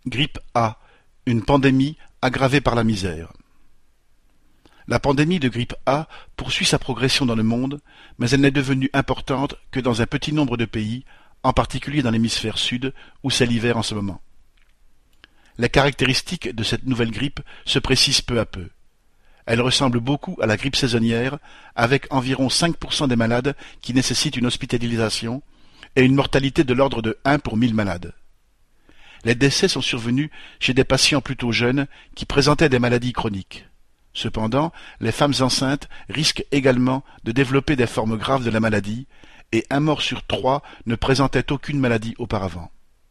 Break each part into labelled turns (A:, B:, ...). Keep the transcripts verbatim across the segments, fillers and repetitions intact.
A: Grippe A, une pandémie aggravée par la misère. La pandémie de grippe A poursuit sa progression dans le monde, mais elle n'est devenue importante que dans un petit nombre de pays, en particulier dans l'hémisphère sud, où c'est l'hiver en ce moment. Les caractéristiques de cette nouvelle grippe se précisent peu à peu. Elle ressemble beaucoup à la grippe saisonnière, avec environ cinq pour cent des malades qui nécessitent une hospitalisation et une mortalité de l'ordre de un pour mille malades. Les décès sont survenus chez des patients plutôt jeunes qui présentaient des maladies chroniques. Cependant, les femmes enceintes risquent également de développer des formes graves de la maladie, et un mort sur trois ne présentait aucune maladie auparavant.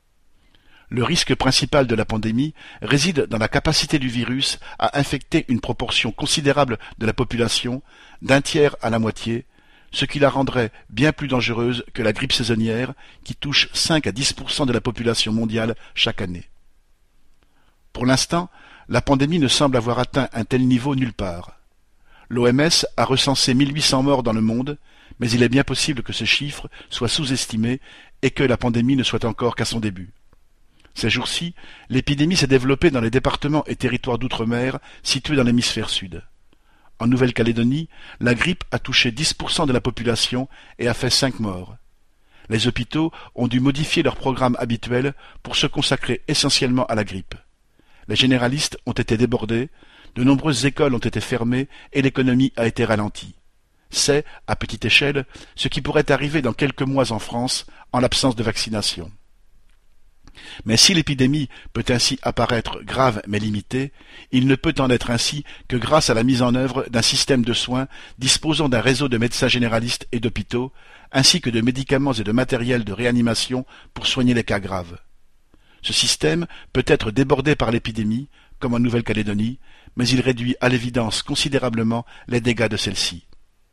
A: Le risque principal de la pandémie réside dans la capacité du virus à infecter une proportion considérable de la population, d'un tiers à la moitié, ce qui la rendrait bien plus dangereuse que la grippe saisonnière qui touche cinq à dix pour cent de la population mondiale chaque année. Pour l'instant, la pandémie ne semble avoir atteint un tel niveau nulle part. L'O M S a recensé mille huit cents morts dans le monde, mais il est bien possible que ce chiffre soit sous-estimé et que la pandémie ne soit encore qu'à son début. Ces jours-ci, l'épidémie s'est développée dans les départements et territoires d'outre-mer situés dans l'hémisphère sud. En Nouvelle-Calédonie, la grippe a touché dix pour cent de la population et a fait cinq morts. Les hôpitaux ont dû modifier leur programme habituel pour se consacrer essentiellement à la grippe. Les généralistes ont été débordés, de nombreuses écoles ont été fermées et l'économie a été ralentie. C'est, à petite échelle, ce qui pourrait arriver dans quelques mois en France en l'absence de vaccination. Mais si l'épidémie peut ainsi apparaître grave mais limitée, il ne peut en être ainsi que grâce à la mise en œuvre d'un système de soins disposant d'un réseau de médecins généralistes et d'hôpitaux, ainsi que de médicaments et de matériel de réanimation pour soigner les cas graves. Ce système peut être débordé par l'épidémie, comme en Nouvelle-Calédonie, mais il réduit à l'évidence considérablement les dégâts de celle-ci.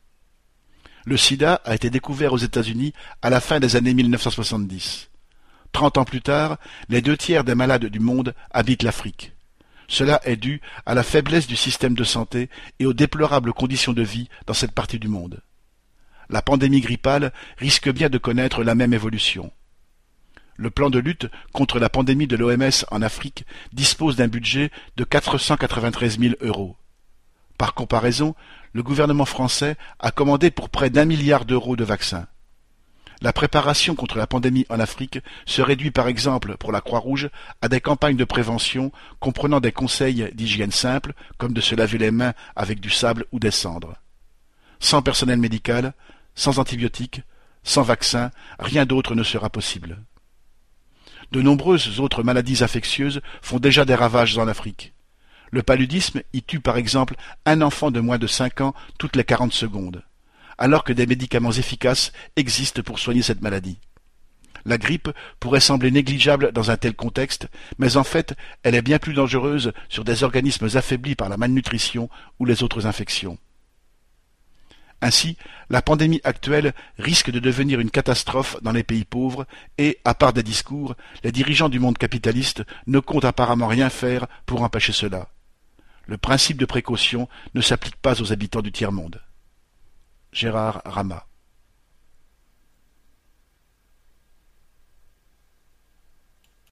A: Le sida a été découvert aux États-Unis à la fin des années mille neuf cent soixante-dix. Trente ans plus tard, les deux tiers des malades du monde habitent l'Afrique. Cela est dû à la faiblesse du système de santé et aux déplorables conditions de vie dans cette partie du monde. La pandémie grippale risque bien de connaître la même évolution. Le plan de lutte contre la pandémie de l'O M S en Afrique dispose d'un budget de quatre cent quatre-vingt-treize mille euros. Par comparaison, le gouvernement français a commandé pour près d'un milliard d'euros de vaccins. La préparation contre la pandémie en Afrique se réduit par exemple pour la Croix-Rouge à des campagnes de prévention comprenant des conseils d'hygiène simples, comme de se laver les mains avec du sable ou des cendres. Sans personnel médical, sans antibiotiques, sans vaccin, rien d'autre ne sera possible. De nombreuses autres maladies infectieuses font déjà des ravages en Afrique. Le paludisme y tue par exemple un enfant de moins de cinq ans toutes les quarante secondes, alors que des médicaments efficaces existent pour soigner cette maladie. La grippe pourrait sembler négligeable dans un tel contexte, mais en fait, elle est bien plus dangereuse sur des organismes affaiblis par la malnutrition ou les autres infections. Ainsi, la pandémie actuelle risque de devenir une catastrophe dans les pays pauvres et, à part des discours, les dirigeants du monde capitaliste ne comptent apparemment rien faire pour empêcher cela. Le principe de précaution ne s'applique pas aux habitants du tiers-monde. Gérard Rama.